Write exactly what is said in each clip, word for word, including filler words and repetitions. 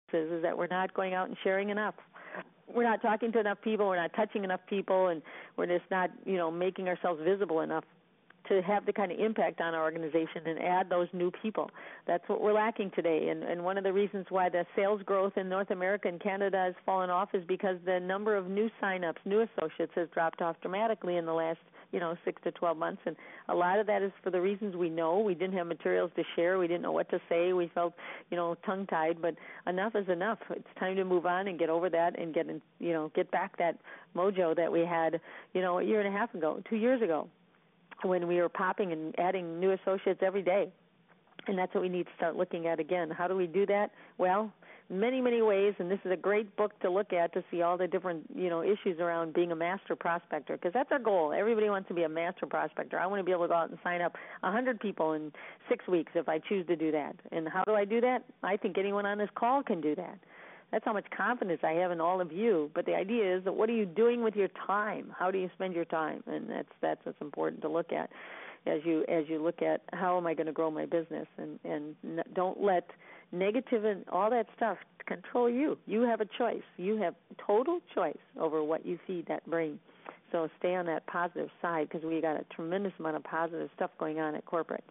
is, is that we're not going out and sharing enough. We're not talking to enough people. We're not touching enough people, and we're just not, you know, making ourselves visible enough to have the kind of impact on our organization and add those new people. That's what we're lacking today. And, and one of the reasons why the sales growth in North America and Canada has fallen off is because the number of new sign-ups, new associates, has dropped off dramatically in the last, you know, six to twelve months. And a lot of that is for the reasons we know. We didn't have materials to share. We didn't know what to say. We felt, you know, tongue-tied. But enough is enough. It's time to move on and get over that and get, in, you know, get back that mojo that we had, you know, a year and a half ago, two years ago, when we were popping and adding new associates every day. And that's what we need to start looking at again. How do we do that? Well, many, many ways, and this is a great book to look at to see all the different, you know, issues around being a master prospector, because that's our goal. Everybody wants to be a master prospector. I want to be able to go out and sign up one hundred people in six weeks if I choose to do that. And how do I do that? I think anyone on this call can do that. That's how much confidence I have in all of you. But the idea is that what are you doing with your time? How do you spend your time? And that's that's what's important to look at as you as you look at how am I going to grow my business, and and n- don't let negative and all that stuff control you. You have a choice. You have total choice over what you feed that brain. So stay on that positive side, because we got a tremendous amount of positive stuff going on at corporate.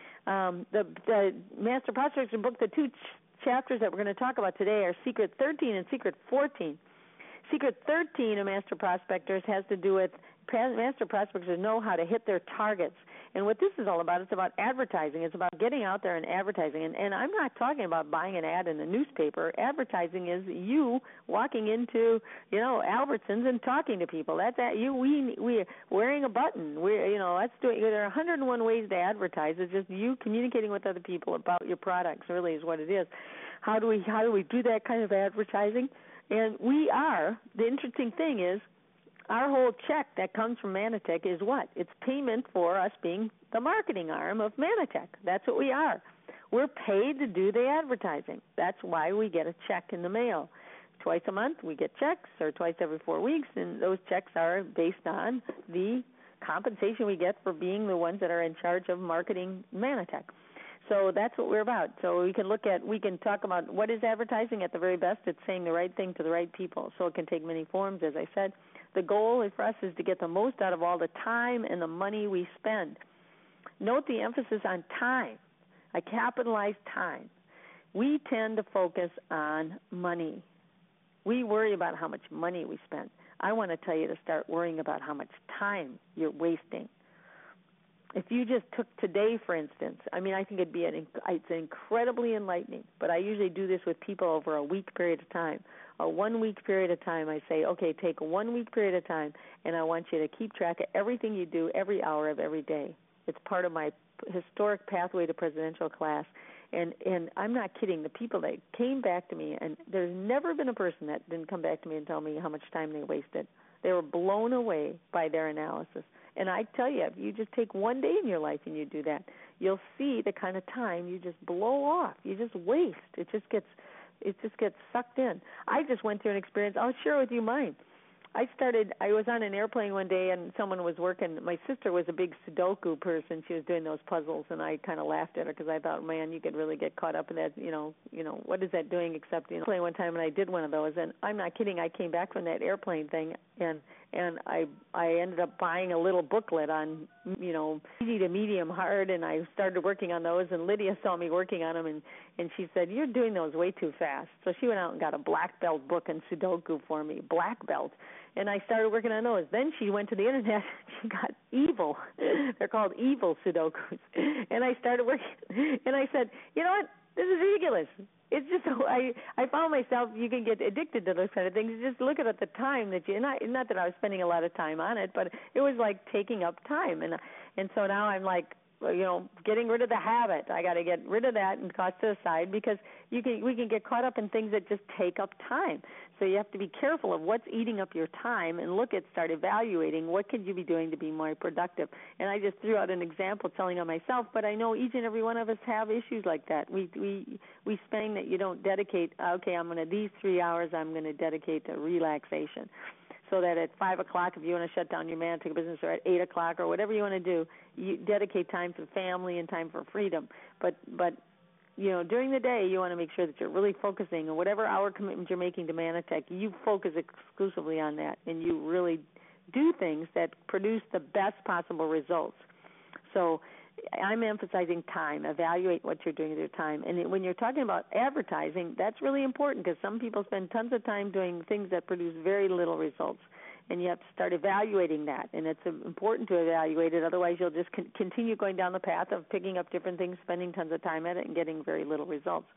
Um, the the Master Prospector book, the two ch- chapters that we're going to talk about today are Secret thirteen and Secret fourteen. Secret thirteen of Master Prospectors has to do with Master Prospectors know how to hit their targets. And what this is all about, it's about advertising. It's about getting out there and advertising. And, and I'm not talking about buying an ad in the newspaper. Advertising is you walking into, you know, Albertsons and talking to people. That's that. You we we wearing a button. We you know that's doing. There are one hundred one ways to advertise. It's just you communicating with other people about your products. Really, is what it is. How do we how do we do that kind of advertising? And we are. The interesting thing is, our whole check that comes from Manatech is what? It's payment for us being the marketing arm of Manatech. That's what we are. We're paid to do the advertising. That's why we get a check in the mail. Twice a month we get checks, or twice every four weeks, and those checks are based on the compensation we get for being the ones that are in charge of marketing Manatech. So that's what we're about. So we can look at, we can talk about what is advertising at the very best. It's saying the right thing to the right people. So it can take many forms, as I said. The goal for us is to get the most out of all the time and the money we spend. Note the emphasis on time. I capitalize time. We tend to focus on money. We worry about how much money we spend. I want to tell you to start worrying about how much time you're wasting. If you just took today, for instance, I mean, I think it'd be an, it's incredibly enlightening, but I usually do this with people over a week period of time. A one-week period of time, I say, okay, take a one-week period of time, and I want you to keep track of everything you do every hour of every day. It's part of my historic Pathway to Presidential class, and, and I'm not kidding. The people that came back to me, and there's never been a person that didn't come back to me and tell me how much time they wasted. They were blown away by their analysis. And I tell you, if you just take one day in your life and you do that, you'll see the kind of time you just blow off. You just waste. It just gets it just gets sucked in. I just went through an experience. I'll share with you mine. I started, I was on an airplane one day and someone was working. My sister was a big Sudoku person. She was doing those puzzles, and I kind of laughed at her because I thought, man, you could really get caught up in that, you know, you know, what is that doing except, you know, play one time, and I did one of those. And I'm not kidding. I came back from that airplane thing, and and I I ended up buying a little booklet on, you know, easy to medium hard, and I started working on those, and Lydia saw me working on them, and, and she said, you're doing those way too fast. So she went out and got a black belt book in Sudoku for me, black belt, and I started working on those. Then she went to the internet, she got evil. They're called evil Sudokus. And I started working, and I said, you know what, this is ridiculous. It's just, I I found myself, you can get addicted to those kind of things. Just look at the time that you, not, not that I was spending a lot of time on it, but it was like taking up time. And and so now I'm like, you know, getting rid of the habit. I got to get rid of that and toss it aside, because you can we can get caught up in things that just take up time. So you have to be careful of what's eating up your time and look at, start evaluating what could you be doing to be more productive. And I just threw out an example telling on myself, but I know each and every one of us have issues like that. We we we spend that you don't dedicate, okay, I'm going to, these three hours I'm going to dedicate to relaxation. So that at five o'clock, if you want to shut down your Manatech business, or at eight o'clock, or whatever you want to do, you dedicate time for family and time for freedom. But but you know, during the day, you want to make sure that you're really focusing on whatever hour commitment you're making to Manatech. You focus exclusively on that, and you really do things that produce the best possible results. So I'm emphasizing time. Evaluate what you're doing with your time. And when you're talking about advertising, that's really important because some people spend tons of time doing things that produce very little results. And you have to start evaluating that. And it's important to evaluate it. Otherwise, you'll just con- continue going down the path of picking up different things, spending tons of time at it, and getting very little results.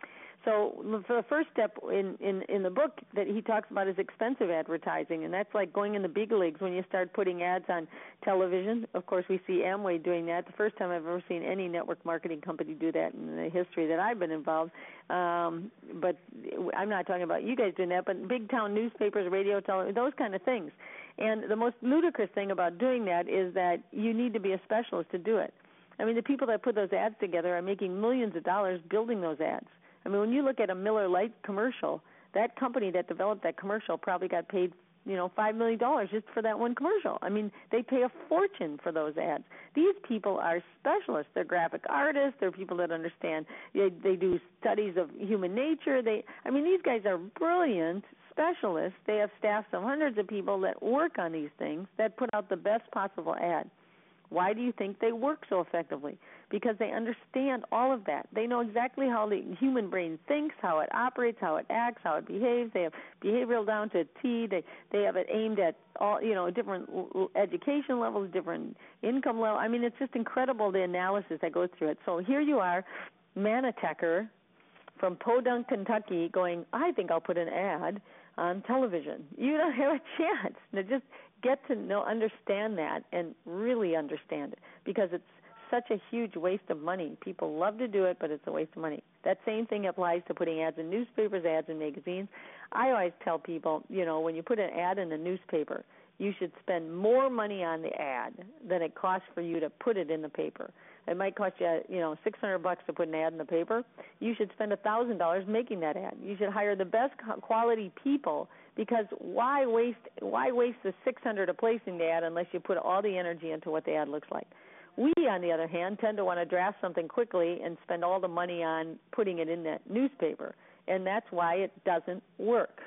So for the first step in, in, in the book that he talks about is expensive advertising, and that's like going in the big leagues when you start putting ads on television. Of course, we see Amway doing that. The first time I've ever seen any network marketing company do that in the history that I've been involved. Um, but I'm not talking about you guys doing that, but big town newspapers, radio, television, those kind of things. And the most ludicrous thing about doing that is that you need to be a specialist to do it. I mean, the people that put those ads together are making millions of dollars building those ads. I mean, when you look at a Miller Lite commercial, that company that developed that commercial probably got paid, you know, five million dollars just for that one commercial. I mean, they pay a fortune for those ads. These people are specialists. They're graphic artists. They're people that understand. They, they do studies of human nature. They, I mean, these guys are brilliant specialists. They have staffs of hundreds of people that work on these things that put out the best possible ad. Why do you think they work so effectively? Because they understand all of that. They know exactly how the human brain thinks, how it operates, how it acts, how it behaves. They have behavioral down to a T. They they have it aimed at all, you know, different education levels, different income levels. I mean, it's just incredible the analysis that goes through it. So here you are, Manitecher from Podunk, Kentucky, going, I think I'll put an ad on television. You don't have a chance. Now just get to know, understand that, and really understand it, because it's such a huge waste of money. People love to do it, but it's a waste of money. That same thing applies to putting ads in newspapers, ads in magazines. I always tell people, you know, when you put an ad in a newspaper, you should spend more money on the ad than it costs for you to put it in the paper. It might cost you, you know, six hundred bucks to put an ad in the paper. You should spend one thousand dollars making that ad. You should hire the best quality people, because why waste why waste the six hundred of placing the ad unless you put all the energy into what the ad looks like? We, on the other hand, tend to want to draft something quickly and spend all the money on putting it in that newspaper, and that's why it doesn't work.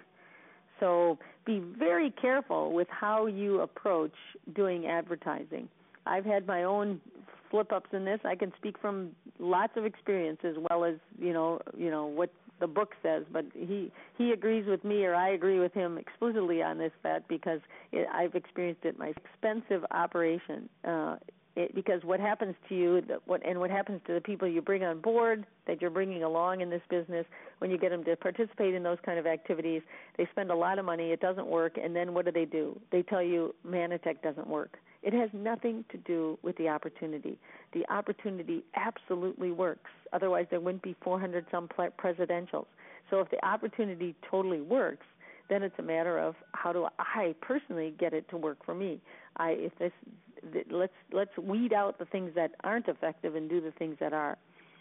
So be very careful with how you approach doing advertising. I've had my own slip-ups in this. I can speak from lots of experience, as well as, you know, you know what the book says, but he he agrees with me, or I agree with him explicitly on this, that because it, I've experienced it. My expensive operation. Uh, It, because what happens to you, what and what happens to the people you bring on board, that you're bringing along in this business, when you get them to participate in those kind of activities, they spend a lot of money, it doesn't work, and then what do they do? They tell you Manitech doesn't work. It has nothing to do with the opportunity. The opportunity absolutely works. Otherwise, there wouldn't be four hundred some presidentials. So if the opportunity totally works, then it's a matter of how do I personally get it to work for me. I if this let's let's weed out the things that aren't effective and do the things that are.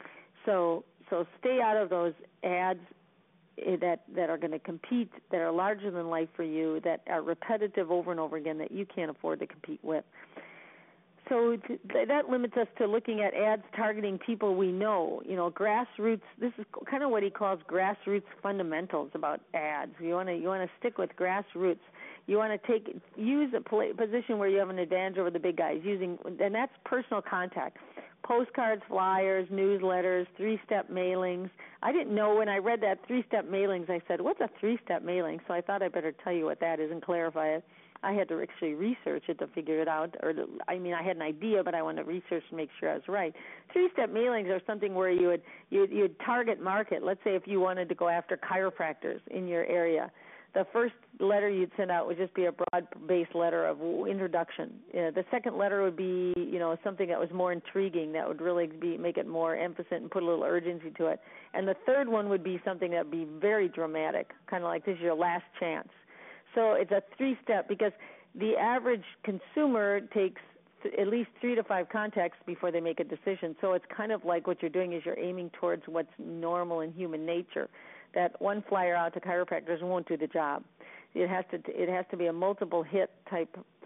So so stay out of those ads that that are going to compete, that are larger than life for you, that are repetitive over and over again, that you can't afford to compete with. So that limits us to looking at ads targeting people we know. You know, grassroots. This is kind of what he calls grassroots fundamentals about ads. You want to you want to stick with grassroots. You want to take use a position where you have an advantage over the big guys. Using and that's personal contact. Postcards, flyers, newsletters, three-step mailings. I didn't know when I read that three-step mailings. I said, "What's a three-step mailing?" So I thought I better tell you what that is and clarify it. I had to actually research it to figure it out. Or, to, I mean, I had an idea, but I wanted to research to make sure I was right. Three-step mailings are something where you would you you'd target market. Let's say if you wanted to go after chiropractors in your area, the first letter you'd send out would just be a broad-based letter of introduction. Uh, the second letter would be, you know, something that was more intriguing, that would really be make it more emphasis and put a little urgency to it. And the third one would be something that would be very dramatic, kind of like this is your last chance. So it's a three-step, because the average consumer takes th- at least three to five contacts before they make a decision. So it's kind of like what you're doing is you're aiming towards what's normal in human nature. That one flyer out to chiropractors won't do the job. It has to it has to be a multiple hit type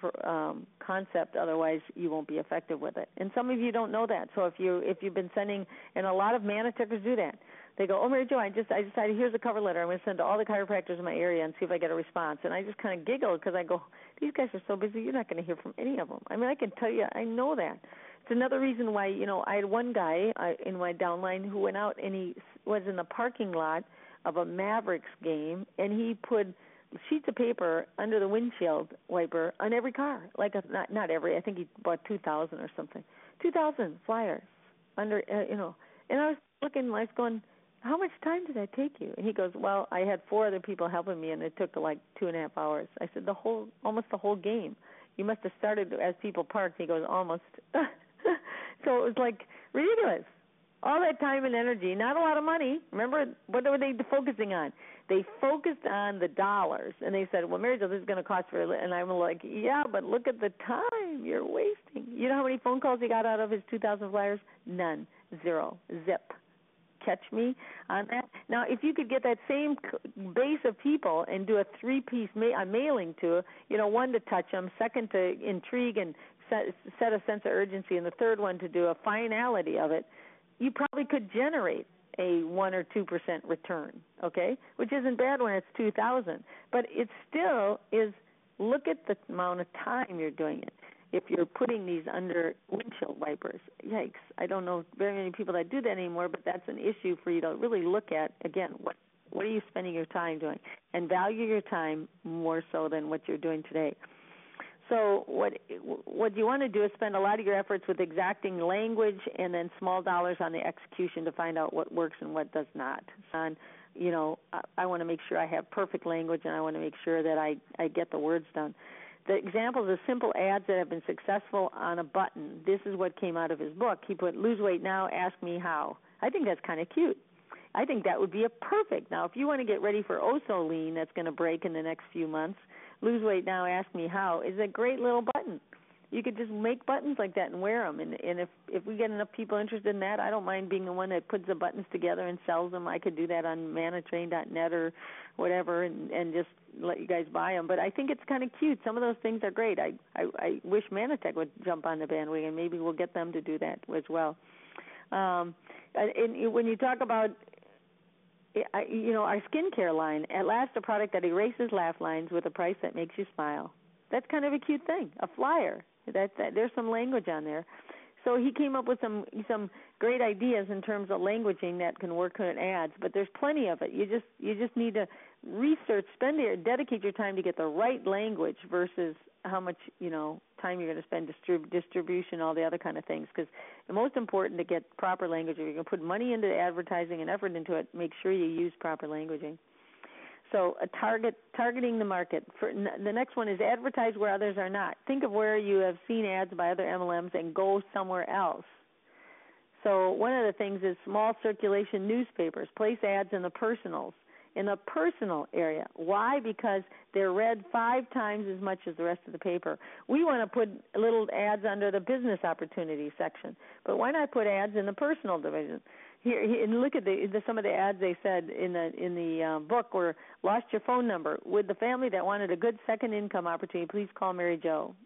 um, concept. Otherwise, you won't be effective with it. And some of you don't know that. So if you if you've been sending, and a lot of Manitechers do that. They go, oh, Mary Jo, I just I decided here's a cover letter. I'm going to send to all the chiropractors in my area and see if I get a response. And I just kind of giggle because I go, these guys are so busy, you're not going to hear from any of them. I mean, I can tell you, I know that. It's another reason why, you know, I had one guy uh, in my downline who went out and he was in the parking lot of a Mavericks game, and he put sheets of paper under the windshield wiper on every car. Like, a, not not every, I think he bought two thousand or something. two thousand flyers under, uh, you know. And I was looking, I was going, how much time did that take you? And he goes, well, I had four other people helping me, and it took like two and a half hours. I said, the whole, almost the whole game. You must have started as people parked. He goes, almost. So it was like ridiculous. All that time and energy, not a lot of money. Remember, what were they focusing on? They focused on the dollars, and they said, well, Mary Jo, this is going to cost for, and I'm like, yeah, but look at the time you're wasting. You know how many phone calls he got out of his two thousand flyers? None. Zero. Zip. Catch me on that? Now, if you could get that same base of people and do a three-piece ma- a mailing to, you know, one to touch them, second to intrigue and set, set a sense of urgency, and the third one to do a finality of it, you probably could generate a one or two percent return, okay, which isn't bad when it's two thousand. But it still is, look at the amount of time you're doing it. If you're putting these under windshield wipers, yikes, I don't know very many people that do that anymore, but that's an issue for you to really look at. Again, what what are you spending your time doing? And value your time more so than what you're doing today. So what what you want to do is spend a lot of your efforts with exacting language and then small dollars on the execution to find out what works and what does not. And, you know, I, I want to make sure I have perfect language, and I want to make sure that I, I get the words done. The examples of simple ads that have been successful on a button, this is what came out of his book. He put, lose weight now, ask me how. I think that's kind of cute. I think that would be a perfect. Now, if you want to get ready for Oh-So Lean that's going to break in the next few months, lose weight now, ask me how is a great little button. You could just make buttons like that and wear them. And, and if, if we get enough people interested in that, I don't mind being the one that puts the buttons together and sells them. I could do that on manatrain dot net or whatever and, and just let you guys buy them. But I think it's kind of cute. Some of those things are great. I, I, I wish Manitech would jump on the bandwagon. Maybe we'll get them to do that as well. Um, and when you talk about, you know, our skincare line, at last a product that erases laugh lines with a price that makes you smile. That's kind of a cute thing, a flyer. That, that there's some language on there. So he came up with some some great ideas in terms of languaging that can work on ads, but there's plenty of it. You just you just need to research, spend your, dedicate your time to get the right language versus how much, you know, time you're going to spend distrib- distribution, all the other kind of things. Because the most important to get proper language, if you're going to put money into advertising and effort into it, make sure you use proper languaging. So a target, targeting the market. For, n- the next one is advertise where others are not. Think of where you have seen ads by other M L Ms and go somewhere else. So one of the things is small circulation newspapers. Place ads in the personals, in the personal area. Why? Because they're read five times as much as the rest of the paper. We want to put little ads under the business opportunity section, but why not put ads in the personal division? Here, and look at the, the, some of the ads they said in the in the uh, book were, lost your phone number. With the family that wanted a good second income opportunity, please call Mary Jo.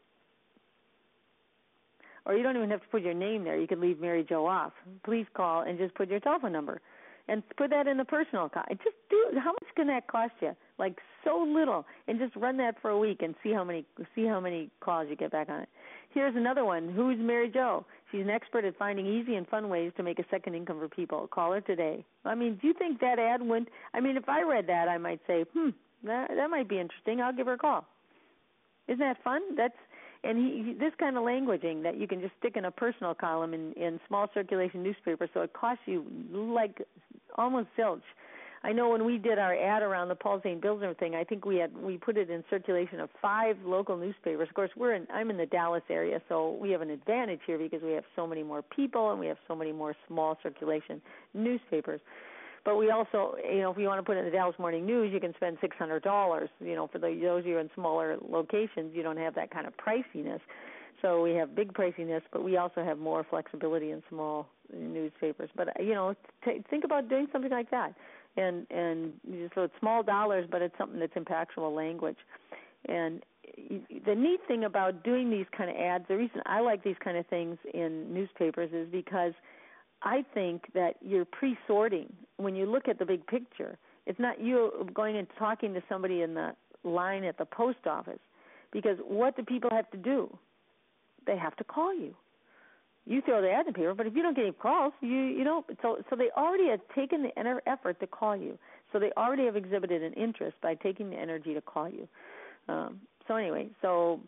Or you don't even have to put your name there. You can leave Mary Jo off. Please call and just put your telephone number. And put that in the personal account. Just do. How much can that cost you? Like so little. And just run that for a week and see how many see how many calls you get back on it. Here's another one. Who's Mary Jo? She's an expert at finding easy and fun ways to make a second income for people. Call her today. I mean, do you think that ad went? I mean, if I read that, I might say, hmm, that, that might be interesting. I'll give her a call. Isn't that fun? That's and he, he, this kind of languaging that you can just stick in a personal column in, in small circulation newspaper, so it costs you like almost zilch. I know when we did our ad around the Paul Zane Bildner thing, I think we had we put it in circulation of five local newspapers. Of course, we're in I'm in the Dallas area, so we have an advantage here because we have so many more people and we have so many more small circulation newspapers. But we also, you know, if you want to put it in the Dallas Morning News, you can spend six hundred dollars. You know, for the, those of you in smaller locations, you don't have that kind of priciness. So we have big priciness, but we also have more flexibility in small newspapers. But, you know, t- think about doing something like that. And and so it's small dollars, but it's something that's impactful language. And the neat thing about doing these kind of ads, the reason I like these kind of things in newspapers is because I think that you're pre-sorting. When you look at the big picture, it's not you going and talking to somebody in the line at the post office, because what do people have to do? They have to call you. You throw the ad in the paper, but if you don't get any calls, you you know, so so they already have taken the inner effort to call you. So they already have exhibited an interest by taking the energy to call you. Um, so anyway, so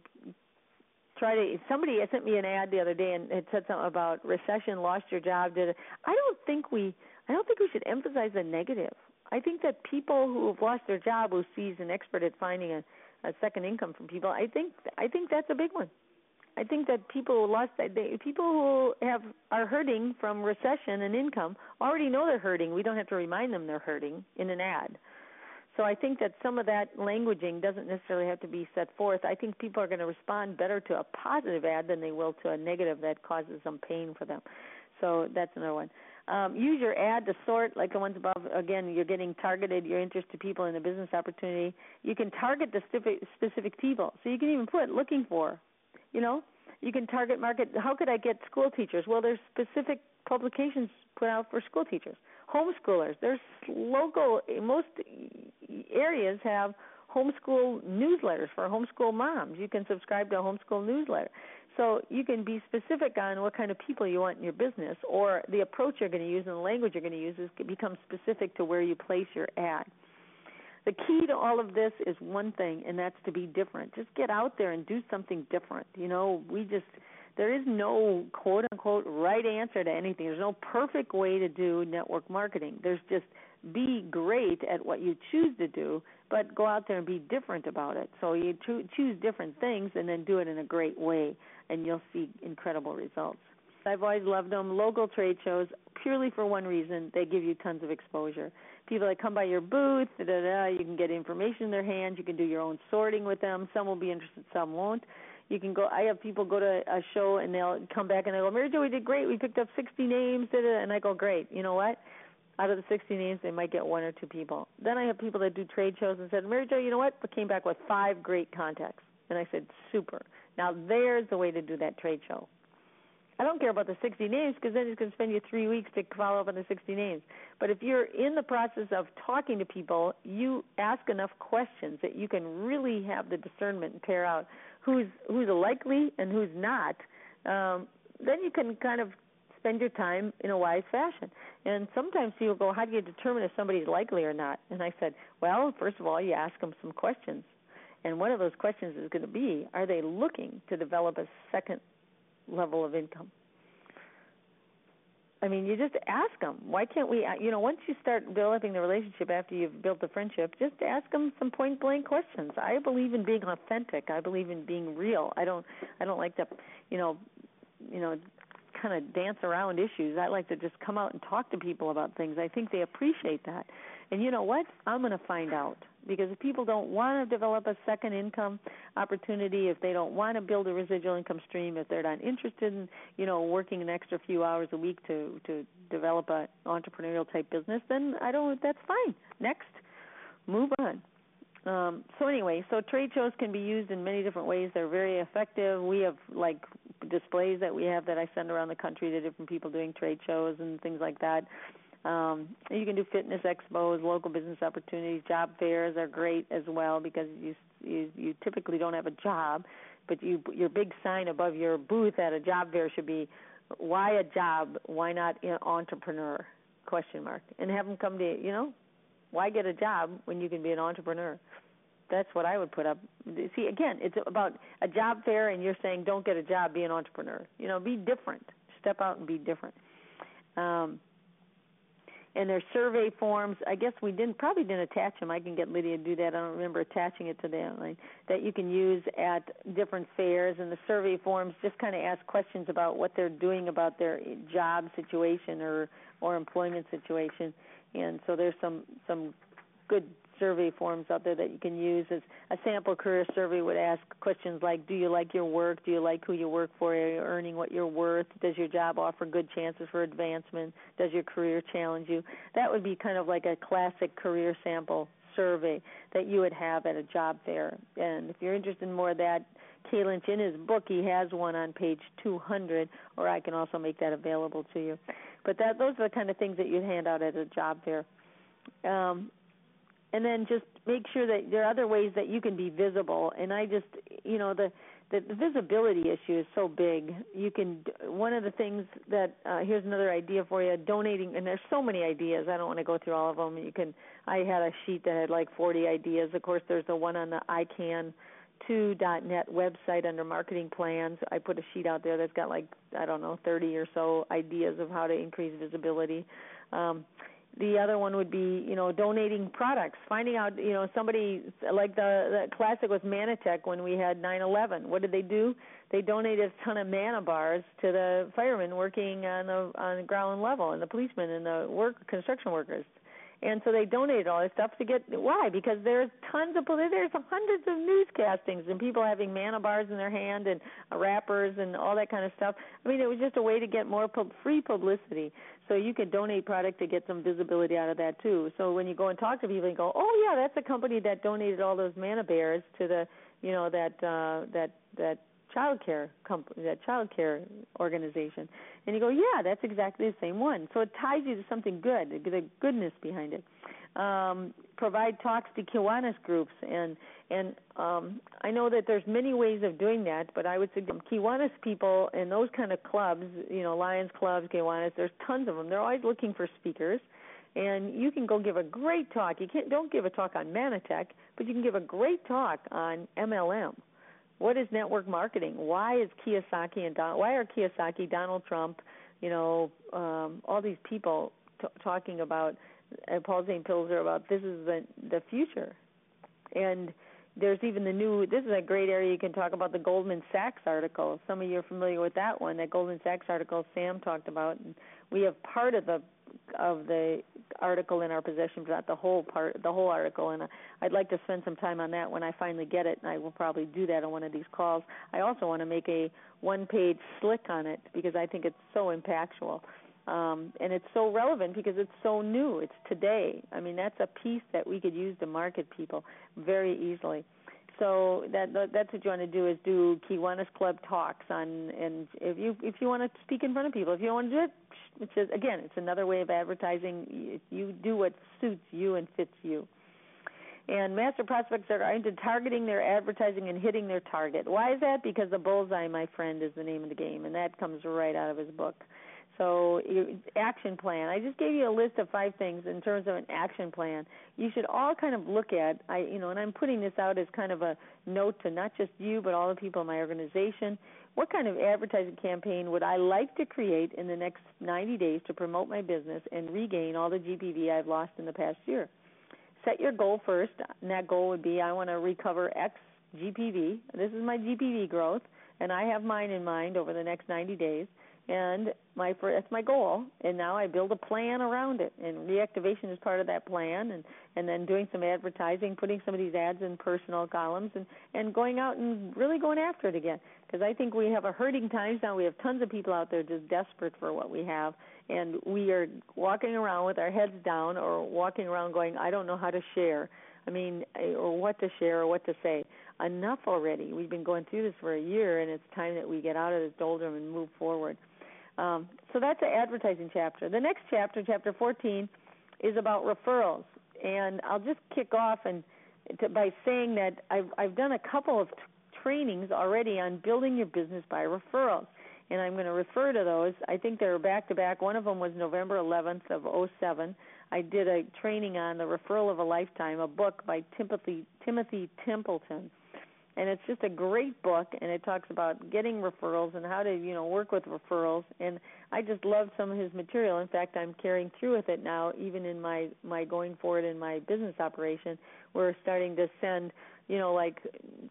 try to. Somebody sent me an ad the other day, and it said something about recession, lost your job. Did it? I don't think we. I don't think we should emphasize the negative. I think that people who have lost their job, who sees an expert at finding a, a second income from people, I think I think that's a big one. I think that people who lost, they, people who have are hurting from recession and income already know they're hurting. We don't have to remind them they're hurting in an ad. So I think that some of that languaging doesn't necessarily have to be set forth. I think people are going to respond better to a positive ad than they will to a negative that causes some pain for them. So that's another one. Um, use your ad to sort, like the ones above. Again, you're getting targeted, your interest to people in a business opportunity. You can target the specific, specific people. So you can even put looking for. You know, you can target market. How could I get school teachers? Well, there's specific publications put out for school teachers. Homeschoolers. There's local, most areas have homeschool newsletters for homeschool moms. You can subscribe to a homeschool newsletter. So you can be specific on what kind of people you want in your business, or the approach you're going to use and the language you're going to use is become specific to where you place your ad. The key to all of this is one thing, and that's to be different. Just get out there and do something different. You know, we just, there is no quote-unquote right answer to anything. There's no perfect way to do network marketing. There's just be great at what you choose to do, but go out there and be different about it. So you cho- choose different things and then do it in a great way, and you'll see incredible results. I've always loved them. Local trade shows, purely for one reason, they give you tons of exposure. People that come by your booth, da, da, da, you can get information in their hands. You can do your own sorting with them. Some will be interested, some won't. You can go. I have people go to a show and they'll come back and they go, Mary Jo, we did great. We picked up sixty names, da, da, and I go, great. You know what? Out of the sixty names, they might get one or two people. Then I have people that do trade shows and said, Mary Jo, you know what? I came back with five great contacts. And I said, super. Now there's the way to do that trade show. I don't care about the sixty names because then it's going to spend you three weeks to follow up on the sixty names. But if you're in the process of talking to people, you ask enough questions that you can really have the discernment and pair out who's who's likely and who's not. Um, then you can kind of spend your time in a wise fashion. And sometimes people go, how do you determine if somebody's likely or not? And I said, well, first of all, you ask them some questions. And one of those questions is going to be, are they looking to develop a second level of income? I mean, you just ask them. Why can't we, you know, once you start developing the relationship after you've built the friendship, just ask them some point-blank questions. I believe in being authentic. I believe in being real. I don't, I don't like to, you know, you know, kind of dance around issues. I like to just come out and talk to people about things. I think they appreciate that. And you know what? I'm going to find out. Because if people don't want to develop a second income opportunity, if they don't want to build a residual income stream, if they're not interested in, you know, working an extra few hours a week to, to develop an entrepreneurial type business, then I don't, that's fine. Next, move on. Um, so anyway, so trade shows can be used in many different ways. They're very effective. We have like displays that we have that I send around the country to different people doing trade shows and things like that. Um, you can do fitness expos, local business opportunities, job fairs are great as well because you you, you typically don't have a job, but you your big sign above your booth at a job fair should be, why a job? Why not an entrepreneur? Question mark. And have them come to, you know, why get a job when you can be an entrepreneur? That's what I would put up. See, again, it's about a job fair, and you're saying don't get a job, be an entrepreneur. You know, be different. Step out and be different. Um, And there's survey forms. I guess we didn't probably didn't attach them. I can get Lydia to do that. I don't remember attaching it to the outline that you can use at different fairs. And the survey forms just kind of ask questions about what they're doing about their job situation or or employment situation. And so there's some some good survey forms out there that you can use. As a sample career survey would ask questions like, do you like your work? Do you like who you work for? Are you earning what you're worth? Does your job offer good chances for advancement? Does your career challenge you? That would be kind of like a classic career sample survey that you would have at a job fair. And if you're interested in more of that, Kay Lynch, in his book, he has one on page two hundred, or I can also make that available to you. But that those are the kind of things that you'd hand out at a job fair. Um, and then just make sure that there are other ways that you can be visible. And I just, you know, the, the, the visibility issue is so big. You can, one of the things that, uh, here's another idea for you, donating, and there's so many ideas. I don't want to go through all of them. You can, I had a sheet that had like forty ideas. Of course, there's the one on the I can two dot net website under marketing plans. I put a sheet out there that's got like, I don't know, thirty or so ideas of how to increase visibility. Um, the other one would be, you know, donating products, finding out, you know, somebody, like the, the classic was Manatech when we had nine eleven. What did they do? They donated a ton of Mana bars to the firemen working on the, on the ground level, and the policemen and the work construction workers. And so they donated all this stuff to get, why? Because there's tons of, there's hundreds of newscastings and people having Mana bars in their hand and wrappers and all that kind of stuff. I mean, it was just a way to get more pub, free publicity. So you could donate product to get some visibility out of that too. So when you go and talk to people and go, oh yeah, that's a company that donated all those Mana bears to the, you know, that uh, that that child care company, that child care organization, and you go, yeah, that's exactly the same one. So it ties you to something good, the goodness behind it. Um, provide talks to Kiwanis groups, and and um, I know that there's many ways of doing that, but I would suggest Kiwanis people and those kind of clubs, you know, Lions clubs, Kiwanis, there's tons of them. They're always looking for speakers, and you can go give a great talk. You can't don't give a talk on Manatech, but you can give a great talk on M L M. What is network marketing? Why is Kiyosaki and Don, why are Kiyosaki, Donald Trump, you know, um, all these people t- talking about uh, Paul Zane Pilzer about this is the the future, and there's even the new. This is a great area you can talk about the Goldman Sachs article. Some of you are familiar with that one. That Goldman Sachs article Sam talked about. And we have part of the of the article in our possession, but not the whole part, the whole article. And I'd like to spend some time on that when I finally get it, and I will probably do that on one of these calls. I also want to make a one-page slick on it because I think it's so impactful. Um, and it's so relevant because it's so new. It's today. I mean, that's a piece that we could use to market people very easily. So that that's what you want to do is do Kiwanis Club talks on, and if you if you want to speak in front of people, if you don't want to do it, it's just, again, it's another way of advertising. You do what suits you and fits you. And master prospects are into targeting their advertising and hitting their target. Why is that? Because the bullseye, my friend, is the name of the game, and that comes right out of his book. So action plan. I just gave you a list of five things in terms of an action plan. You should all kind of look at, I, you know, and I'm putting this out as kind of a note to not just you but all the people in my organization. What kind of advertising campaign would I like to create in the next ninety days to promote my business and regain all the G P V I've lost in the past year? Set your goal first, and that goal would be I want to recover X G P V. This is my G P V growth, and I have mine in mind over the next ninety days. And my that's my goal, and now I build a plan around it, and reactivation is part of that plan, and, and then doing some advertising, putting some of these ads in personal columns, and, and going out and really going after it again, because I think we have a hurting times now. We have tons of people out there just desperate for what we have, and we are walking around with our heads down or walking around going, I don't know how to share. I mean, or what to share or what to say. Enough already. We've been going through this for a year, and it's time that we get out of this doldrum and move forward. Um, so that's the advertising chapter. The next chapter, chapter fourteen, is about referrals. And I'll just kick off and to, by saying that I've, I've done a couple of t- trainings already on building your business by referrals. And I'm going to refer to those. I think they're back-to-back. One of them was November eleventh of oh seven. I did a training on The Referral of a Lifetime, a book by Timothy, Timothy Templeton. And it's just a great book, and it talks about getting referrals and how to, you know, work with referrals. And I just love some of his material. In fact, I'm carrying through with it now, even in my, my going forward in my business operation. We're starting to send, you know, like,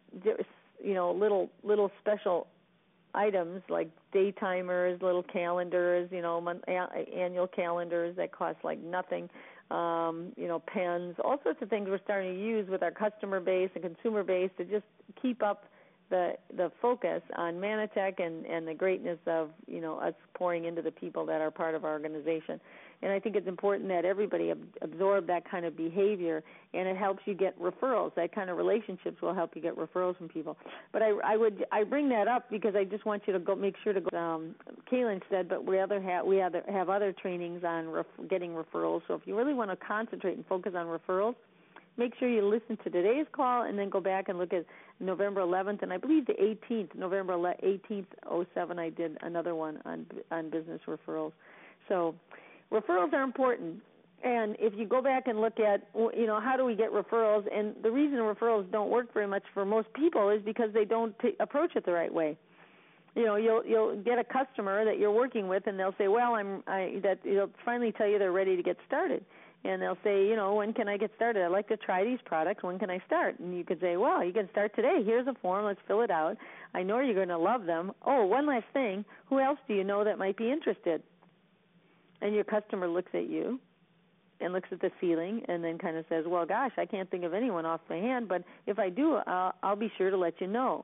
you know, little little special items like day timers, little calendars, you know, month, annual calendars that cost like nothing. Um, you know, pens, all sorts of things we're starting to use with our customer base and consumer base to just keep up the the focus on Manatech and, and the greatness of, you know, us pouring into the people that are part of our organization. And I think it's important that everybody ab- absorb that kind of behavior, and it helps you get referrals. That kind of relationships will help you get referrals from people. But I, I would I bring that up because I just want you to go make sure to go. Um, Kaylin said, but we other ha- we other have other trainings on ref- getting referrals. So if you really want to concentrate and focus on referrals, make sure you listen to today's call and then go back and look at November eleventh, and I believe the eighteenth, November eighteenth, oh seven, I did another one on on business referrals. So referrals are important, and if you go back and look at, you know, how do we get referrals, and the reason referrals don't work very much for most people is because they don't t- approach it the right way. You know, you'll you'll get a customer that you're working with, and they'll say, well, I'm I that they'll finally tell you they're ready to get started. And they'll say, you know, when can I get started? I'd like to try these products. When can I start? And you could say, well, you can start today. Here's a form. Let's fill it out. I know you're going to love them. Oh, one last thing. Who else do you know that might be interested? And your customer looks at you and looks at the ceiling and then kind of says, well, gosh, I can't think of anyone off my hand, but if I do, I'll, I'll be sure to let you know.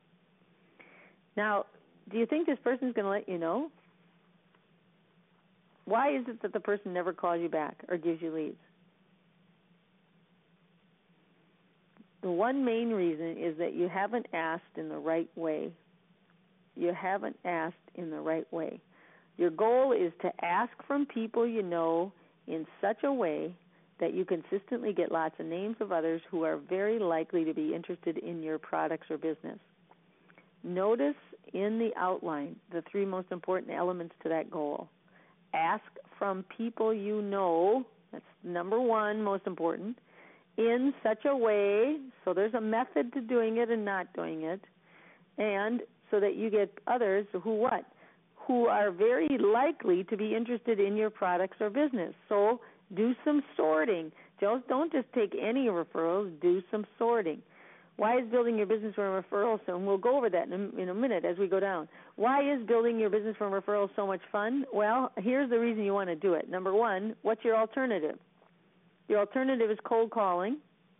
Now, do you think this person's going to let you know? Why is it that the person never calls you back or gives you leads? The one main reason is that you haven't asked in the right way. You haven't asked in the right way. Your goal is to ask from people you know in such a way that you consistently get lots of names of others who are very likely to be interested in your products or business. Notice in the outline the three most important elements to that goal. Ask from people you know, that's number one, most important, in such a way, so there's a method to doing it and not doing it, and so that you get others who what? Who are very likely to be interested in your products or business. So do some sorting. Just don't just take any referrals, do some sorting. Why is building your business from referrals? And we'll go over that in a, in a minute as we go down. Why is building your business from referrals so much fun? Well, here's the reason you want to do it. Number one, what's your alternative? Your alternative is cold calling.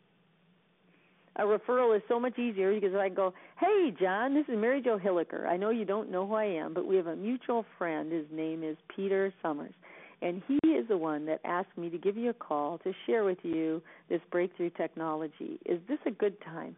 A referral is so much easier because I go, hey, John, this is Mary Jo Hilliker. I know you don't know who I am, but we have a mutual friend. His name is Peter Summers. And he is the one that asked me to give you a call to share with you this breakthrough technology. Is this a good time?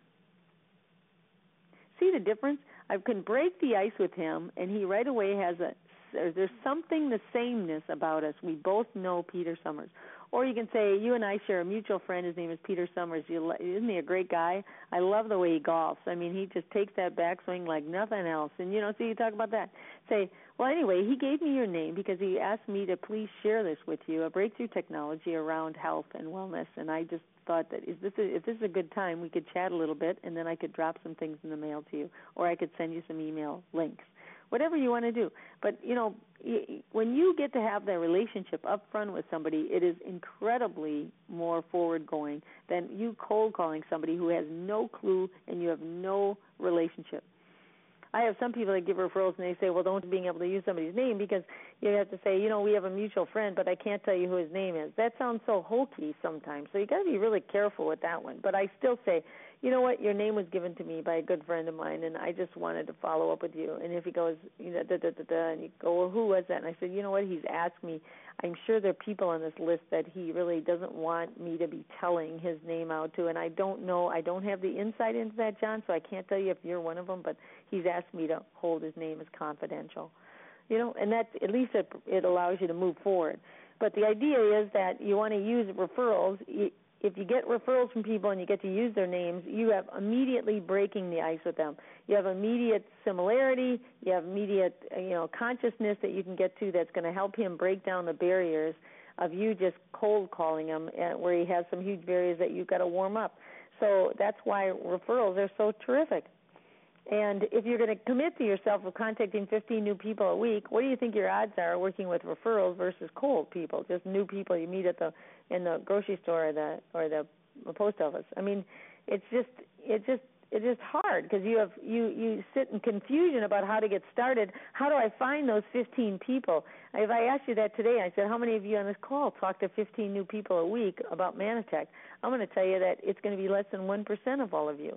See the difference? I can break the ice with him, and he right away has a, there's something, the sameness about us. We both know Peter Summers. Or you can say, you and I share a mutual friend. His name is Peter Summers. You, isn't he a great guy? I love the way he golfs. I mean, he just takes that backswing like nothing else. And, you know, so you talk about that. Say, well, anyway, he gave me your name because he asked me to please share this with you, a breakthrough technology around health and wellness. And I just thought that is this a, if this is a good time, we could chat a little bit, and then I could drop some things in the mail to you, or I could send you some email links. Whatever you want to do. But, you know, when you get to have that relationship up front with somebody, it is incredibly more forward-going than you cold calling somebody who has no clue and you have no relationship. I have some people that give referrals and they say, well, don't being able to use somebody's name because you have to say, you know, we have a mutual friend, but I can't tell you who his name is. That sounds so hokey sometimes, so you got to be really careful with that one. But I still say, you know what, your name was given to me by a good friend of mine, and I just wanted to follow up with you. And if he goes, you know, da da da da, and you go, well, who was that? And I said, you know what, he's asked me. I'm sure there are people on this list that he really doesn't want me to be telling his name out to, and I don't know, I don't have the insight into that, John, so I can't tell you if you're one of them, but he's asked me to hold his name as confidential. You know, and that at least it, it allows you to move forward. But the idea is that you want to use referrals. If you get referrals from people and you get to use their names, you have immediately breaking the ice with them. You have immediate similarity. You have immediate, you know, consciousness that you can get to that's going to help him break down the barriers of you just cold calling him, where he has some huge barriers that you've got to warm up. So that's why referrals are so terrific. And if you're going to commit to yourself of contacting fifteen new people a week, what do you think your odds are working with referrals versus cold people, just new people you meet at the in the grocery store or the or the post office? I mean, it's just it's just it's just hard because you have you you sit in confusion about how to get started. How do I find those fifteen people? If I asked you that today, I said, how many of you on this call talk to fifteen new people a week about Manitech? I'm going to tell you that it's going to be less than one percent of all of you.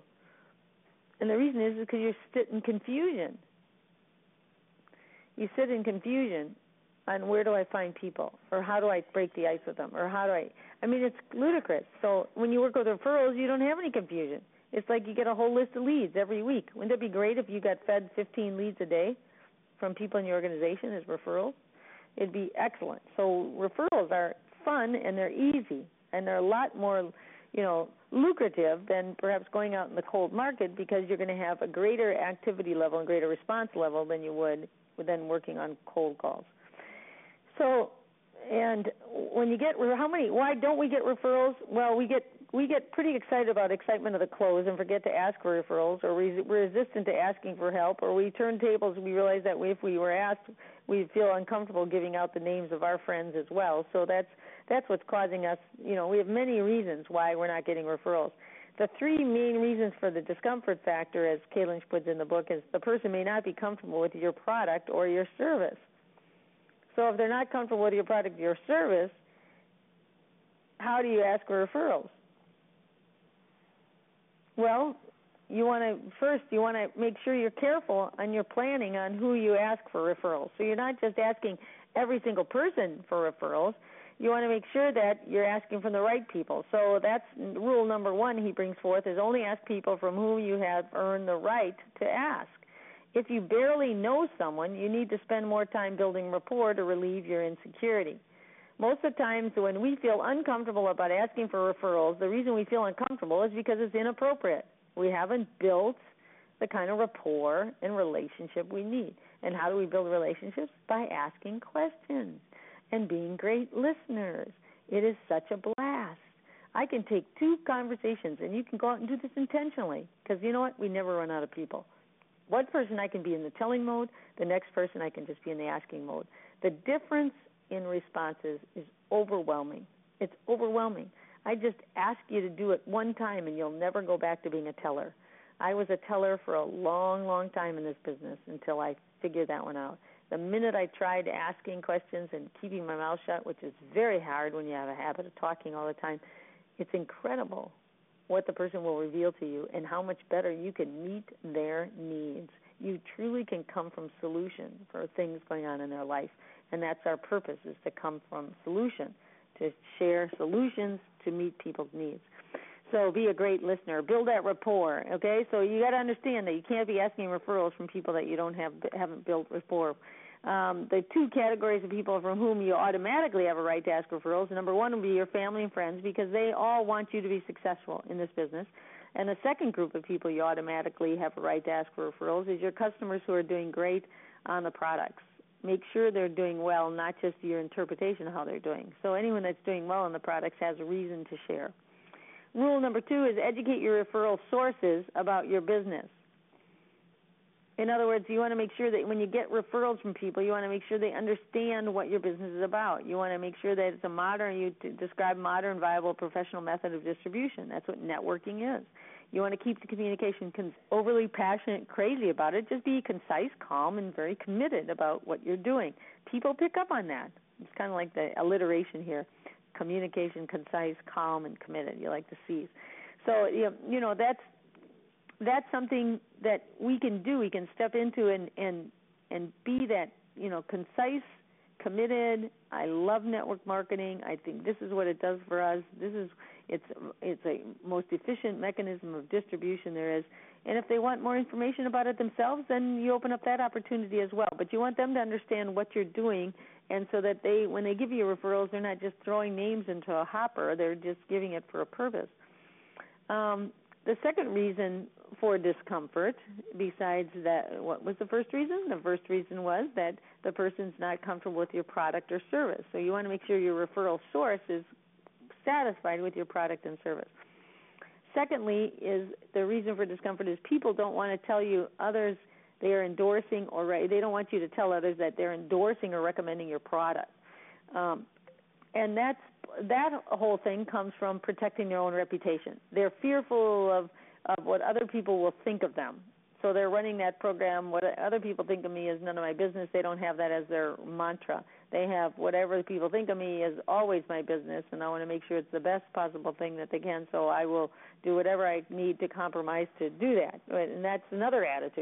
And the reason is because you sit in confusion. You sit in confusion. on where do I find people, or how do I break the ice with them, or how do I, I mean, it's ludicrous. So when you work with referrals, you don't have any confusion. It's like you get a whole list of leads every week. Wouldn't it be great if you got fed fifteen leads a day from people in your organization as referrals? It'd be excellent. So referrals are fun, and they're easy, and they're a lot more, you know, lucrative than perhaps going out in the cold market, because you're going to have a greater activity level and greater response level than you would than working on cold calls. So, and when you get, how many, why don't we get referrals? Well, we get we get pretty excited about excitement of the close and forget to ask for referrals, or we're resistant to asking for help, or we turn tables and we realize that if we were asked, we feel uncomfortable giving out the names of our friends as well. So that's that's what's causing us, you know, we have many reasons why we're not getting referrals. The three main reasons for the discomfort factor, as Kay Lynch puts in the book, is the person may not be comfortable with your product or your service. So if they're not comfortable with your product or your service, how do you ask for referrals? Well, you want to, first, you want to make sure you're careful on your planning on who you ask for referrals. So you're not just asking every single person for referrals. You want to make sure that you're asking from the right people. So that's rule number one he brings forth, is only ask people from whom you have earned the right to ask. If you barely know someone, you need to spend more time building rapport to relieve your insecurity. Most of the times when we feel uncomfortable about asking for referrals, the reason we feel uncomfortable is because it's inappropriate. We haven't built the kind of rapport and relationship we need. And how do we build relationships? By asking questions and being great listeners. It is such a blast. I can take two conversations, and you can go out and do this intentionally, because you know what? We never run out of people. One person I can be in the telling mode, the next person I can just be in the asking mode. The difference in responses is overwhelming. It's overwhelming. I just ask you to do it one time, and you'll never go back to being a teller. I was a teller for a long, long time in this business until I figured that one out. The minute I tried asking questions and keeping my mouth shut, which is very hard when you have a habit of talking all the time, it's incredible what the person will reveal to you and how much better you can meet their needs. You truly can come from solution for things going on in their life, and that's our purpose, is to come from solution, to share solutions to meet people's needs. So be a great listener. Build that rapport, okay? So you got to understand that you can't be asking referrals from people that you don't have haven't built rapport. Um, the two categories of people from whom you automatically have a right to ask referrals. Number one would be your family and friends, because they all want you to be successful in this business. And the second group of people you automatically have a right to ask for referrals is your customers who are doing great on the products. Make sure they're doing well, not just your interpretation of how they're doing. So anyone that's doing well on the products has a reason to share. Rule number two is educate your referral sources about your business. In other words, you want to make sure that when you get referrals from people, you want to make sure they understand what your business is about. You want to make sure that it's a modern, you describe modern, viable, professional method of distribution. That's what networking is. You want to keep the communication cons- overly passionate, crazy about it. Just be concise, calm, and very committed about what you're doing. People pick up on that. It's kind of like the alliteration here. Communication, concise, calm, and committed. You like the C's. So, you know, that's that's something that we can do. We can step into and, and, and be that, you know, concise, committed. I love network marketing. I think this is what it does for us. This is it's it's a most efficient mechanism of distribution there is. And if they want more information about it themselves, then you open up that opportunity as well. But you want them to understand what you're doing, and so that they, when they give you referrals, they're not just throwing names into a hopper. They're just giving it for a purpose. Um, the second reason for discomfort, besides that, what was the first reason? The first reason was that the person's not comfortable with your product or service. So you want to make sure your referral source is satisfied with your product and service. Secondly, is the reason for discomfort is people don't want to tell you others they are endorsing or re- they don't want you to tell others that they're endorsing or recommending your product. Um, and that's that whole thing comes from protecting their own reputation. They're fearful of, of what other people will think of them. So they're running that program, what other people think of me is none of my business. They don't have that as their mantra. They have whatever people think of me is always my business, and I want to make sure it's the best possible thing that they can, so I will do whatever I need to compromise to do that. And that's another attitude.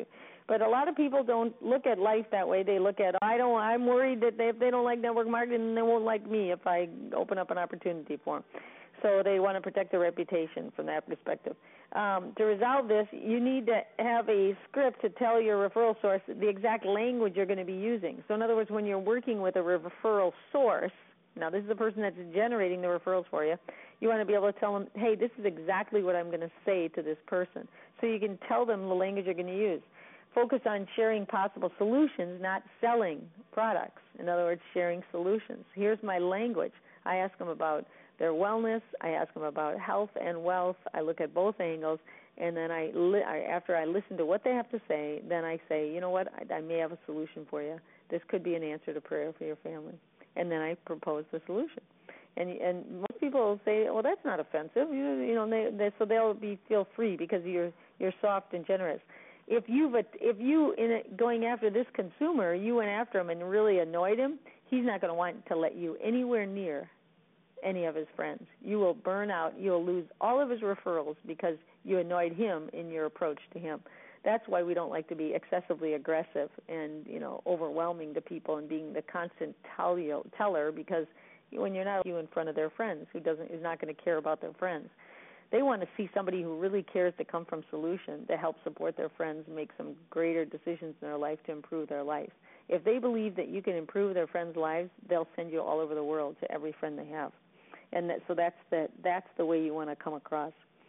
But a lot of people don't look at life that way. They look at, I don't, I'm worried that they, if they don't like network marketing, they won't like me if I open up an opportunity for them. So they want to protect their reputation from that perspective. Um, to resolve this, you need to have a script to tell your referral source the exact language you're going to be using. So in other words, when you're working with a referral source, now this is the person that's generating the referrals for you, you want to be able to tell them, hey, this is exactly what I'm going to say to this person. So you can tell them the language you're going to use. Focus on sharing possible solutions, not selling products. In other words, sharing solutions. Here's my language. I ask them about their wellness. I ask them about health and wealth. I look at both angles, and then I, li- I after I listen to what they have to say, then I say, you know what, I, I may have a solution for you. This could be an answer to prayer for your family. And then I propose the solution. And and most people will say, well, that's not offensive. You, you know, they, they, so they'll be feel free because you're you're soft and generous. If you've if you in it, going after this consumer, you went after him and really annoyed him, he's not going to want to let you anywhere near any of his friends. You will burn out. You'll lose all of his referrals because you annoyed him in your approach to him. That's why we don't like to be excessively aggressive and, you know, overwhelming to people and being the constant tell you, teller, because when you're not you in front of their friends, who doesn't is not going to care about their friends. They want to see somebody who really cares to come from solution to help support their friends and make some greater decisions in their life to improve their life. If they believe that you can improve their friends' lives, they'll send you all over the world to every friend they have. And that, so that's the, that's the way you want to come across.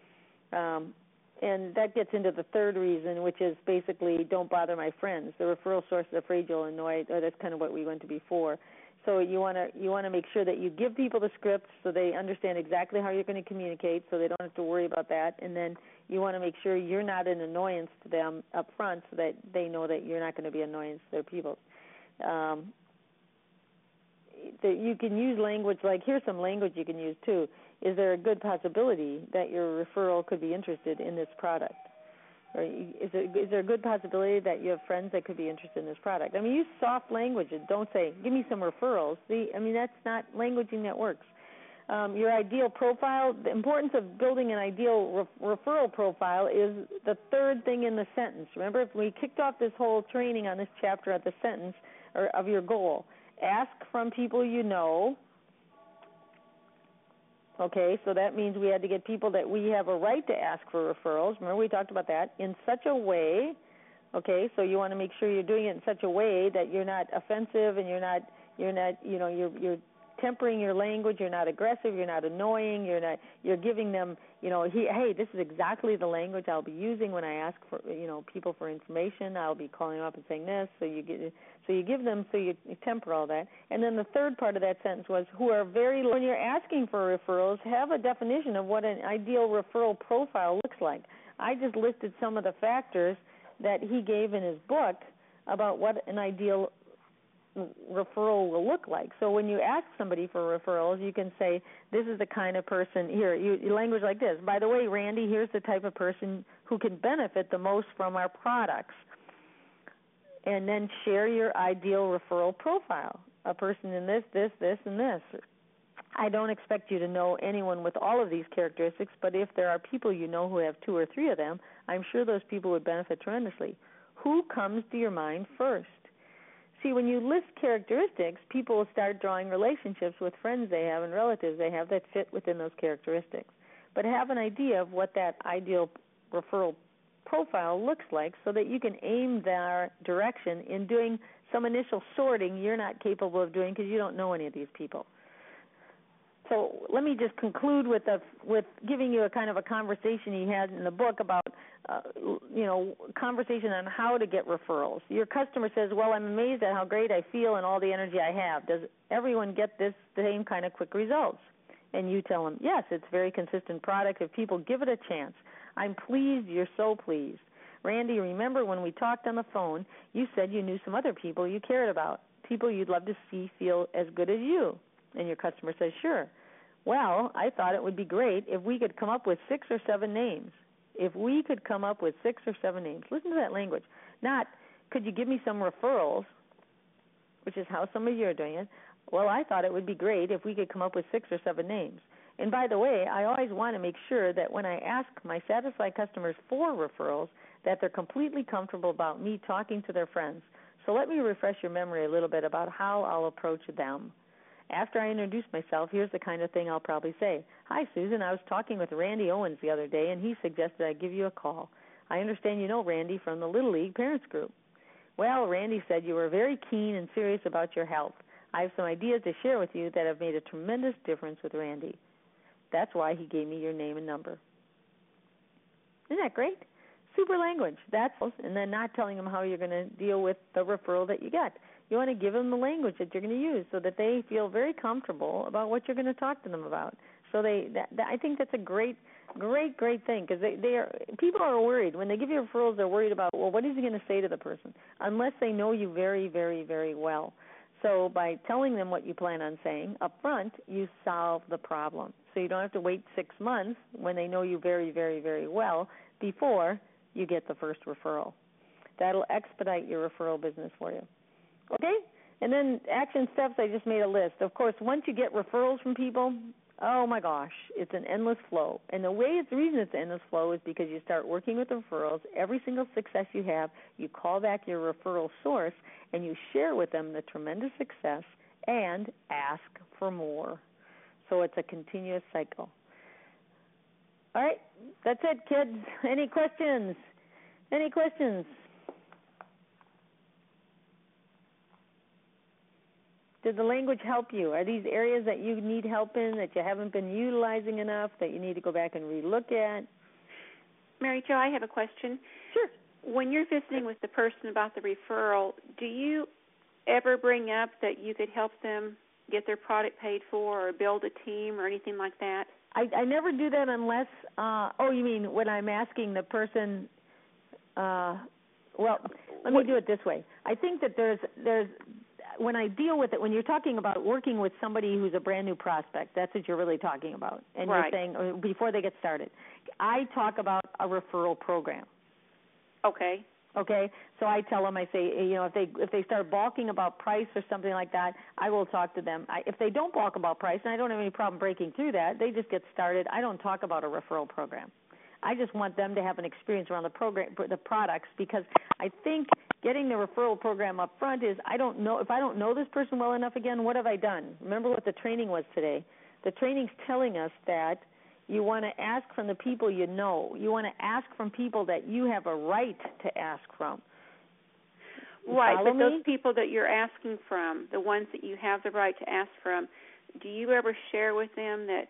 Um, and that gets into the third reason, which is basically don't bother my friends. The referral source is afraid you'll annoy, or that's kind of what we went to before. So you want to you want to make sure that you give people the script so they understand exactly how you're going to communicate, so they don't have to worry about that. And then you want to make sure you're not an annoyance to them up front, so that they know that you're not going to be an annoyance to their people. Um, that you can use language like, here's some language you can use too. Is there a good possibility that your referral could be interested in this product? Or is there, is there a good possibility that you have friends that could be interested in this product? I mean, use soft language and don't say, give me some referrals. See, I mean, that's not languaging that works. Um, your ideal profile, the importance of building an ideal re- referral profile is the third thing in the sentence. Remember, if we kicked off this whole training on this chapter at the sentence or of your goal. Ask from people you know. Okay, so that means we had to get people that we have a right to ask for referrals. Remember, we talked about that in such a way. Okay, so you want to make sure you're doing it in such a way that you're not offensive and you're not, you're not, you know, you're you're tempering your language. You're not aggressive. You're not annoying. You're not. You're giving them, you know, he, hey, this is exactly the language I'll be using when I ask for, you know, people for information. I'll be calling them up and saying this. So you get, so you give them, so you, you temper all that. And then the third part of that sentence was, who are very. When you're asking for referrals, have a definition of what an ideal referral profile looks like. I just listed some of the factors that he gave in his book about what an ideal referral will look like. So when you ask somebody for referrals, you can say, this is the kind of person, here, you, you language like this. By the way, Randy, here's the type of person who can benefit the most from our products. And then share your ideal referral profile, a person in this, this, this, and this. I don't expect you to know anyone with all of these characteristics, but if there are people you know who have two or three of them, I'm sure those people would benefit tremendously. Who comes to your mind first? See, when you list characteristics, people will start drawing relationships with friends they have and relatives they have that fit within those characteristics. But have an idea of what that ideal referral profile looks like so that you can aim their direction in doing some initial sorting you're not capable of doing because you don't know any of these people. So let me just conclude with a, with giving you a kind of a conversation he had in the book about, uh, you know, conversation on how to get referrals. Your customer says, well, I'm amazed at how great I feel and all the energy I have. Does everyone get this same kind of quick results? And you tell them, yes, it's a very consistent product. If people give it a chance, I'm pleased, you're so pleased. Randy, remember when we talked on the phone, you said you knew some other people you cared about, people you'd love to see feel as good as you. And your customer says, sure. Well, I thought it would be great if we could come up with six or seven names. If we could come up with six or seven names. Listen to that language. Not, could you give me some referrals, which is how some of you are doing it. Well, I thought it would be great if we could come up with six or seven names. And by the way, I always want to make sure that when I ask my satisfied customers for referrals, that they're completely comfortable about me talking to their friends. So let me refresh your memory a little bit about how I'll approach them. After I introduce myself, here's the kind of thing I'll probably say. Hi, Susan. I was talking with Randy Owens the other day, and he suggested I give you a call. I understand you know Randy from the Little League Parents Group. Well, Randy said you were very keen and serious about your health. I have some ideas to share with you that have made a tremendous difference with Randy. That's why he gave me your name and number. Isn't that great? Super language. That's, and then not telling them how you're going to deal with the referral that you get. You want to give them the language that you're going to use so that they feel very comfortable about what you're going to talk to them about. So they, that, that, I think that's a great, great, great thing because they, they are, people are worried. When they give you referrals, they're worried about, well, what is he going to say to the person? Unless they know you very, very, very well. So by telling them what you plan on saying up front, you solve the problem. So you don't have to wait six months when they know you very, very, very well before you get the first referral. That'll expedite your referral business for you. Okay? And then action steps, I just made a list. Of course, once you get referrals from people, oh my gosh, it's an endless flow. And the way it's the reason it's an endless flow is because you start working with the referrals. Every single success you have, you call back your referral source and you share with them the tremendous success and ask for more. So it's a continuous cycle. All right, that's it, kids. Any questions? Any questions? Did the language help you? Are these areas that you need help in, that you haven't been utilizing enough, that you need to go back and relook at? Mary Jo, I have a question. Sure. When you're visiting with the person about the referral, do you ever bring up that you could help them get their product paid for or build a team or anything like that? I, I never do that unless, uh, oh, you mean when I'm asking the person, uh, well, let me do it this way. I think that there's, there's, when I deal with it, when you're talking about working with somebody who's a brand new prospect, that's what you're really talking about. And right. You're saying, or before they get started, I talk about a referral program. Okay. Okay, so I tell them, I say, you know, if they if they start balking about price or something like that, I will talk to them. I, if they don't balk about price, and I don't have any problem breaking through that, they just get started. I don't talk about a referral program. I just want them to have an experience around the program, the products, because I think getting the referral program up front is, I don't know, if I don't know this person well enough, again, what have I done? Remember what the training was today. The training's telling us that you want to ask from the people you know. You want to ask from people that you have a right to ask from. Right, Follow but me? those people that you're asking from, the ones that you have the right to ask from, do you ever share with them that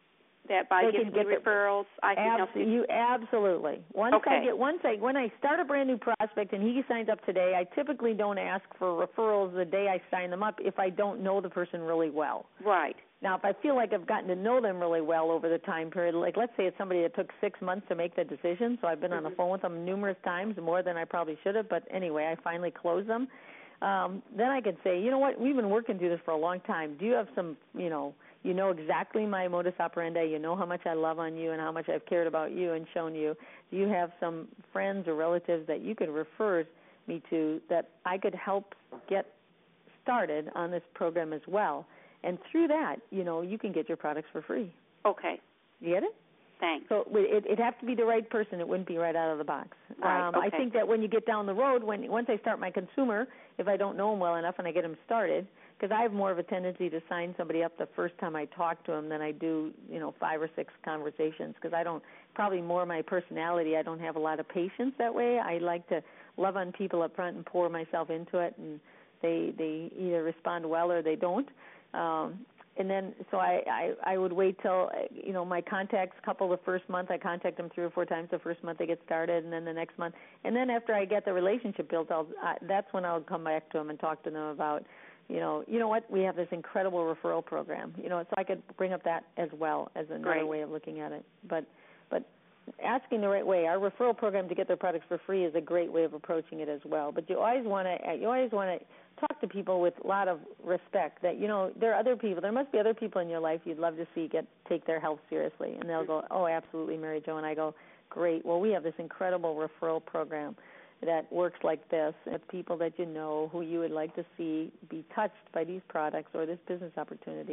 that by They giving me referrals, I can abs- help you? You absolutely. Once okay. I get, once I, when I start a brand new prospect and he signs up today, I typically don't ask for referrals the day I sign them up if I don't know the person really well. Right. Now, if I feel like I've gotten to know them really well over the time period, like let's say it's somebody that took six months to make the decision, so I've been mm-hmm. on the phone with them numerous times, more than I probably should have, but anyway, I finally closed them. Um, then I could say, you know what, we've been working through this for a long time. Do you have some, you know, you know exactly my modus operandi. You know how much I love on you and how much I've cared about you and shown you. Do you have some friends or relatives that you could refer me to that I could help get started on this program as well? And through that, you know, you can get your products for free. Okay. You get it? Thanks. So it, it'd have to be the right person. It wouldn't be right out of the box. Right. Um, okay. I think that when you get down the road, when once I start my consumer, if I don't know them well enough and I get them started, because I have more of a tendency to sign somebody up the first time I talk to them than I do, you know, five or six conversations, because I don't, probably more my personality, I don't have a lot of patience that way. I like to love on people up front and pour myself into it, and they, they either respond well or they don't. Um, and then, so I, I, I would wait till, you know, my contacts couple the first month. I contact them three or four times the first month they get started, and then the next month. And then after I get the relationship built, I'll, I, that's when I'll come back to them and talk to them about, you know, you know what, we have this incredible referral program. You know, so I could bring up that as well as another Great. way of looking at it. But, but asking the right way, our referral program to get their products for free is a great way of approaching it as well. But you always want to, you always want to talk to people with a lot of respect that, you know, there are other people, there must be other people in your life you'd love to see get take their health seriously. And they'll go, oh, absolutely, Mary Jo. And I go, great. Well, we have this incredible referral program that works like this. It's people that you know who you would like to see be touched by these products or this business opportunity.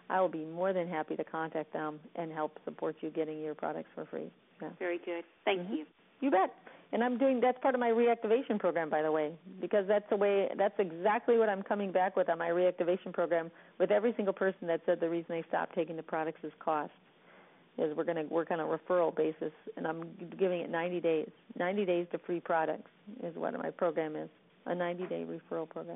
I will be more than happy to contact them and help support you getting your products for free. Yeah. Very good. Thank mm-hmm. you. You bet. And I'm doing, that's part of my reactivation program, by the way, because that's the way, that's exactly what I'm coming back with on my reactivation program with every single person that said the reason they stopped taking the products is cost, is we're going to work on a referral basis, and I'm giving it ninety days. ninety days to free products is what my program is, a ninety-day referral program.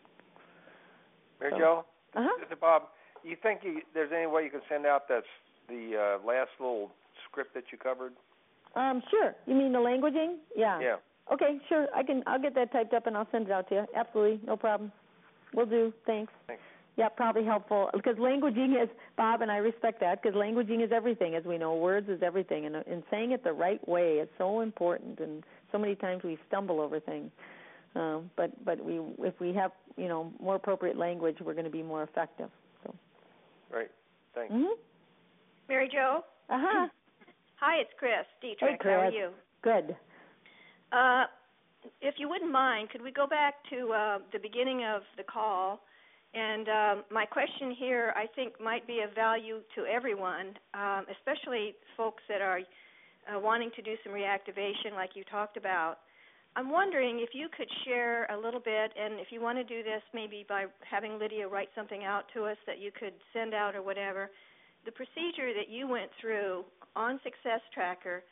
Mary so, Jo, uh-huh. this is Bob. You think you, there's any way you can send out that's the uh, last little script that you covered? Um, sure. You mean the languaging? Yeah. Yeah. Okay, sure. I can. I'll get that typed up and I'll send it out to you. Absolutely, no problem. Will do. Thanks. Thanks. Yeah, probably helpful because languaging is, Bob, and I respect that because languaging is everything, as we know. Words is everything, and, and saying it the right way is so important. And so many times we stumble over things. Um, but but we if we have you know more appropriate language, we're going to be more effective. So. Right. Thanks. Mhm. Mary Jo. Uh huh. Hi, it's Chris Dietrich. Hey, Chris. How are you? Good. Uh, if you wouldn't mind, could we go back to uh, the beginning of the call? And um, my question here, I think, might be of value to everyone, um, especially folks that are uh, wanting to do some reactivation like you talked about. I'm wondering if you could share a little bit, and if you want to do this maybe by having Lydia write something out to us that you could send out or whatever, the procedure that you went through on Success Tracker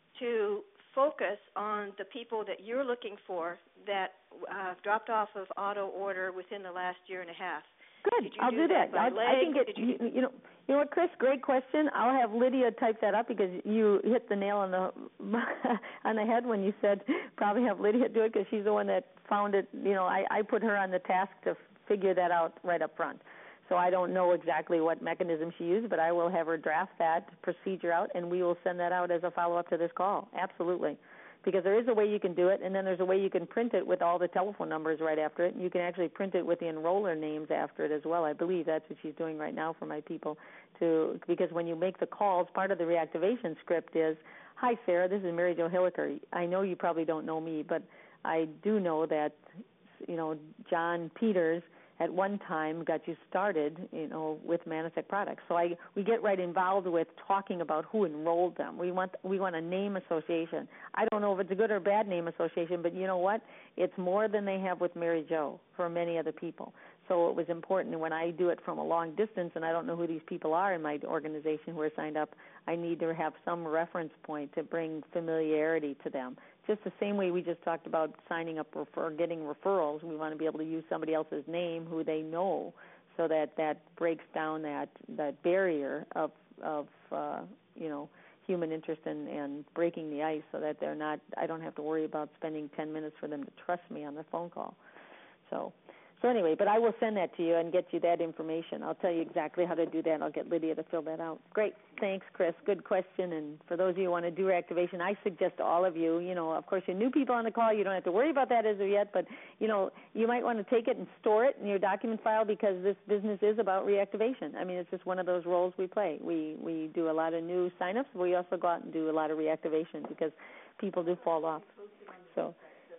to focus on the people that you're looking for that uh, dropped off of auto order within the last year and a half. Good. I'll do do that. that. I'll, I can get you, you, you know. You know what, Chris? Great question. I'll have Lydia type that up because you hit the nail on the on the head when you said probably have Lydia do it because she's the one that found it. You know, I, I put her on the task to figure that out right up front. So I don't know exactly what mechanism she used, but I will have her draft that procedure out, and we will send that out as a follow-up to this call. Absolutely. Because there is a way you can do it, and then there's a way you can print it with all the telephone numbers right after it, and you can actually print it with the enroller names after it as well. I believe that's what she's doing right now for my people. To Because when you make the calls, part of the reactivation script is, hi, Sarah, this is Mary Jo Hilliker. I know you probably don't know me, but I do know that, you know, John Peters at one time got you started, you know, with Manatech products. So I we get right involved with talking about who enrolled them. We want we want a name association. I don't know if it's a good or bad name association, but you know what? It's more than they have with Mary Jo for many other people. So it was important when I do it from a long distance and I don't know who these people are in my organization who are signed up, I need to have some reference point to bring familiarity to them. Just the same way we just talked about signing up for getting referrals, we want to be able to use somebody else's name who they know so that that breaks down that, that barrier of, of uh, you know, human interest in, and breaking the ice so that they're not, I don't have to worry about spending ten minutes for them to trust me on the phone call. So, so anyway, but I will send that to you and get you that information. I'll tell you exactly how to do that. I'll get Lydia to fill that out. Great. Thanks, Chris. Good question. And for those of you who want to do reactivation, I suggest to all of you, you know, of course, your new people on the call, you don't have to worry about that as of yet, but, you know, you might want to take it and store it in your document file because this business is about reactivation. I mean, it's just one of those roles we play. We, we do a lot of new sign-ups, but we also go out and do a lot of reactivation because people do fall off. So.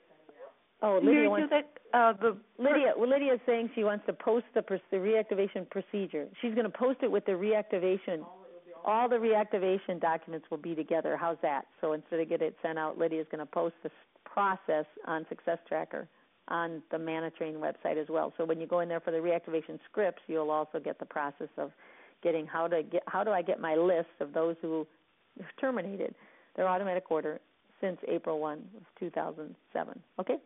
Oh, Lydia wants that, uh, the Lydia. Well, Lydia is saying she wants to post the, the reactivation procedure. She's going to post it with the reactivation. All the reactivation documents will be together. How's that? So instead of getting it sent out, Lydia is going to post this process on Success Tracker on the ManaTrain website as well. So when you go in there for the reactivation scripts, you'll also get the process of getting how to get how do I get my list of those who terminated their automatic order since April first of two thousand seven. Okay.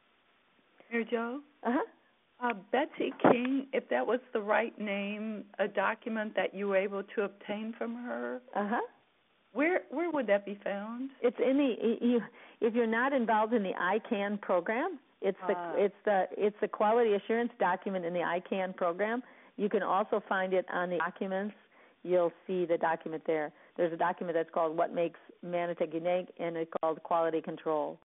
Mary Jo? Uh-huh. Uh, Betsy King, if that was the right name, a document that you were able to obtain from her, uh-huh. where where would that be found? It's in the, you, if you're not involved in the I CAN program, it's the, uh, it's the, it's the quality assurance document in the I CAN program. You can also find it on the documents. You'll see the document there. There's a document that's called What Makes Manatech Unique, and it's called Quality Control.